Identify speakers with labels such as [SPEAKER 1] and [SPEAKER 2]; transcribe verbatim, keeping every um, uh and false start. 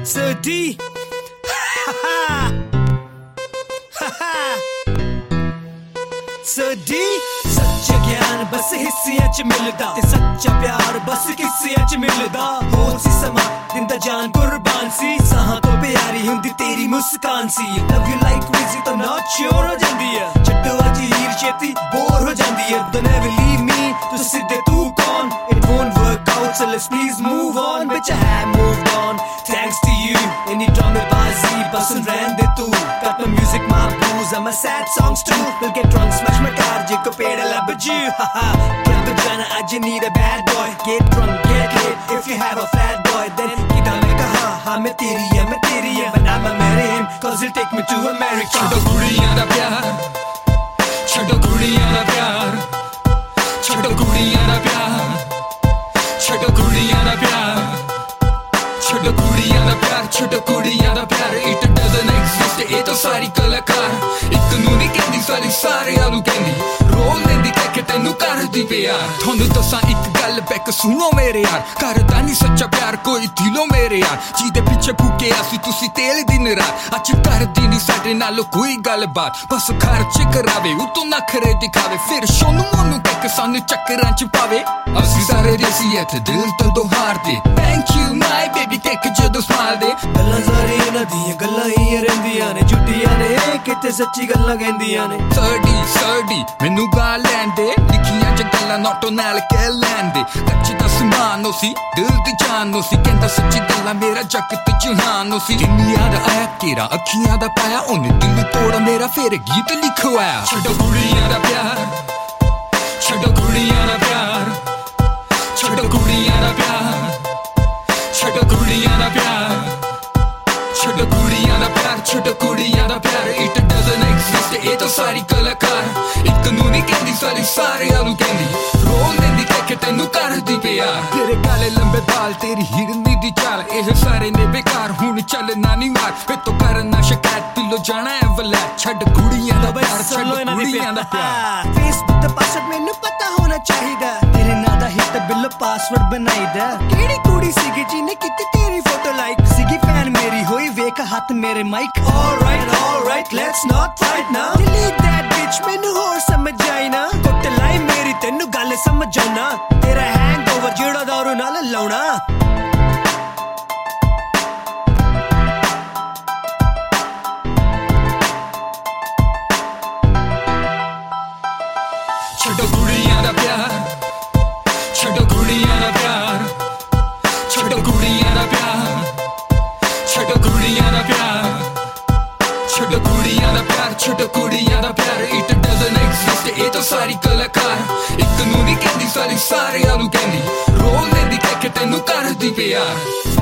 [SPEAKER 1] So D So D सच्चा ज्ञान बस हिस्सियां च मिलदा ते सच्चा प्यार बस किस्सियां च मिलदा होर सी समा दिंदा जान कुर्बान सी साहां तो प्यारी हुंदी तेरी मुस्कान सी लव यू लाइक विजी तो नॉट श्योर हो जांदी है छड्डो अज हीर छेती बोर हो जांदी है don't ever leave me तो सिद्धे तू कौन it won't work out so let's please move on bitch I have moved on thanks to you any dramabazi बसन रहन दे तू got my music my blues and my sad songs too we'll get drunk smash my car जिको पेड़ लब you haha क्या बजाना आज you need a bad boy get drunk get lit if you have a fat boy then किदा मैं कहा हाँ मैं तेरी है मैं तेरी है but I'ma marry him cause he'll take me to America
[SPEAKER 2] छड्डो कुड़ियां दा प्यार छड्डो कुड़ियां दा प्यार छड्डो कुड़ियां दा प्यार छड्डो कुड़ियां दा प्यार छड्डो कुड़ियां दा प्यार छड्डो कुड़ियां दा प्यार it doesn't exist ਇਹ ਤਾਂ ਸਾਰੀ ਕਲਾਕਾਰ ਇੱਕ ਨੂੰ ਨਹੀਂ ਕਹਿੰਦੀ ਸਾਰੀ ਸਾਰਿਆਂ ਨੂੰ ਕਹਿੰਦੀ ਰੋਲ ਲੈਂਦੀ ਕਿ ਤੈਨੂੰ ਕਰਦੀ ਪਿਆਰ ਤੁਹਾਨੂੰ ਦੱਸਾਂ ਇੱਕ ਗੱਲ ਬੈਕ ਸੁਣੋ ਮੇਰੇ ਯਾਰ ਕਰਦਾ ਨਹੀਂ ਸੱਚਾ ਪਿਆਰ ਕੋਈ ਦਿਲੋਂ ਮੇਰੇ ਯਾਰ ਜਿਹਦੇ ਪਿੱਛੇ ਫੂਕਿਆ ਸੀ ਤੁਸੀਂ ਤੇਲ ਦਿਨ ਰਾਤ ਅੱਜ ਕਰਦੀ ਨਹੀਂ ਸਾਡੇ ਨਾਲ ਕੋਈ ਗੱਲਬਾਤ ਬਸ ਖਰਚ ਕਰਾਵੇ ਉਤੋਂ ਨਖਰੇ ਦਿਖਾਵੇ ਫਿਰ ਸ਼ੋਨੂੰ ਮੋਨੂੰ ਕਹਿ ਕੇ ਸਾਨੂੰ ਚੱਕਰਾਂ ਚ ਪਾਵੇ ਅਸੀਂ ਸਾਰੇ ਰੇਸੀ ਇੱਥੇ ਦਿਲ ਤੋਂ ਦੋ ਹਾਰਦੇ ਥੈਂਕ ਯੂ ਮਾਈ ਬੇਬੀ ਕਹਿ ਕੇ ਜਦੋਂ ਸਮਾਲ ਦੇ
[SPEAKER 1] ਗੱਲਾਂ ਸਾਰੀਆਂ ਇਹਨਾਂ ਦੀਆਂ ਗੱਲਾਂ ਹੀ ਰਹਿੰਦੀਆਂ ਨੇ ਝੂਠੀਆਂ ਨੇ ਕਿਤੇ ਸੱਚੀ ਗੱਲਾਂ ਕਹਿੰਦੀਆਂ ਨੇ
[SPEAKER 2] ਸਰਦੀ ਸਰਦੀ ਮੈਨੂੰ ਗਾ ਲੈਂਦੇ ਲਿਖੀਆਂ ਚ ਗੱਲਾਂ ਨੋਟੋ ਨਾਲ ਕਹਿ ਲੈਂਦੇ ਕੱਚੀ ਦਾ ਸਮਾਨ ਸੀ ਦਿਲ ਦੀ ਜਾਨ ਸੀ ਕਹਿੰਦਾ ਸੱਚੀ ਗੱਲਾਂ ਮੇਰਾ ਜੱਗ ਤੇ ਜਹਾਨ ਸੀ ਦੁਨੀਆ ਦਾ ਆਇਆ ਤੇਰਾ ਅੱਖੀਆਂ ਦਾ ਪਾਇਆ ਉਹਨੇ ਦਿਲ ਤੋੜਾ ਮੇਰਾ ਫੇਰ ਗੀਤ ਲਿਖਵਾਇਆ ਛੱਡੋ ਕੁੜੀਆਂ ਦਾ ਪਿਆਰ ਛੱਡੋ ਕੁੜੀਆਂ ਦਾ ਪਿਆਰ ਛੱਡੋ ਕੁੜੀਆਂ ਦਾ ਪਿਆਰ ਛੱਡੋ ਕੁੜੀਆਂ ਦਾ ਪਿਆਰ ਛੱਡੋ ਕੁੜੀਆਂ ਦਾ ਪਿਆਰ ਛੱਡੋ ਕੁੜੀਆਂ ਦਾ ਪਿਆਰ it doesn't exist ਇਹ ਤਾਂ ਸਾਰੀ ਕਲਾਕਾਰ ਇੱਕ ਨੂੰ ਨਹੀਂ ਕਹਿੰਦੀ ਸਾਰੀ ਸਾਰਿਆਂ ਨੂੰ ਕਹਿੰਦੀ ਰੋਲ ਲੈਂਦੀ ਕਿ ਤੈਨੂੰ ਕਰਦੀ ਪਿਆਰ ਤੇਰੇ ਕਾਲੇ ਲੰਬੇ ਬਾਲ ਤੇਰੀ ਹਿਰਨੀ ਦੀ ਚਾਲ ਇਹ ਸਾਰੇ ਨੇ ਬੇਕਾਰ ਹੁਣ ਚੱਲਣਾ ਨਹੀਂ ਮਾਰ ਫੇ ਤੋ ਕਰਨਾ ਸ਼ਿਕਾਇਤ ਦਿਲੋਂ ਜਾਣਾ ਹੈ ਵਲਾ ਛੱਡ ਕੁੜੀਆਂ ਦਾ ਪਿਆਰ ਛੱਡ ਕੁੜੀਆਂ ਦਾ ਪਿਆਰ
[SPEAKER 1] ਫੇਸਬੁੱਕ ਤੇ ਪਾਸਵਰਡ ਮੈਨੂੰ ਪਤਾ ਹੋਣਾ ਚਾਹੀਦਾ ਤੇਰੇ ਨਾਂ ਦਾ ਹਿੱਟ ਬਿੱਲ ਪਾਸਵਰਡ ਬਣਾਈਦਾ ਕਿਹੜੀ ਕੁੜੀ ਸੀਗੀ ਜਿਹਨੇ ਕੀਤੀ ਤੇਰੀ ਫੋਟੋ ਲਾਈਕ ਸੀਗੀ ਫੈਨ ਮੇਰੀ ਹੋਈ ਵੇਖ ਹੱਥ ਮੇਰੇ mic alright alright let's not fight now delete that bitch ਮੈਨੂੰ ਹੋਰ ਸਮਝ ਆਈ ਨਾ ਕੁੱਟ ਲਾਈ ਮੇਰੀ ਤੈਨੂੰ ਗੱਲ ਸਮਝ ਆਉਣਾ ਤੇਰਾ ਹੈਂਗਓਵਰ ਜਿਹੜਾ ਦਾਰੂ ਨਾਲ ਲਾਉਣਾ
[SPEAKER 2] ਛੱਡੋ ਕੁੜੀਆਂ ਦਾ ਪਿਆਰ ਛੱਡੋ ਕੁੜੀਆਂ ਦਾ ਪਿਆਰ ਛੱਡੋ ਕੁੜੀਆਂ ਦਾ ਪਿਆਰ ਛੱਡੋ ਕੁੜੀਆਂ ਦਾ ਪਿਆਰ ਛੱਡੋ ਕੁੜੀਆਂ ਦਾ ਪਿਆਰ ਛੱਡੋ ਕੁੜੀਆਂ ਦਾ ਪਿਆਰ it doesn't exist ਇਹ ਤਾਂ ਸਾਰੀ ਕਲਾਕਾਰ ਇੱਕ ਨੂੰ ਨਹੀਂ ਕਹਿੰਦੀ ਸਾਰੀ ਸਾਰਿਆਂ ਨੂੰ ਕਹਿੰਦੀ ਰੋਲ ਲੈਂਦੀ ਕਿ ਤੈਨੂੰ ਕਰਦੀ ਪਿਆਰ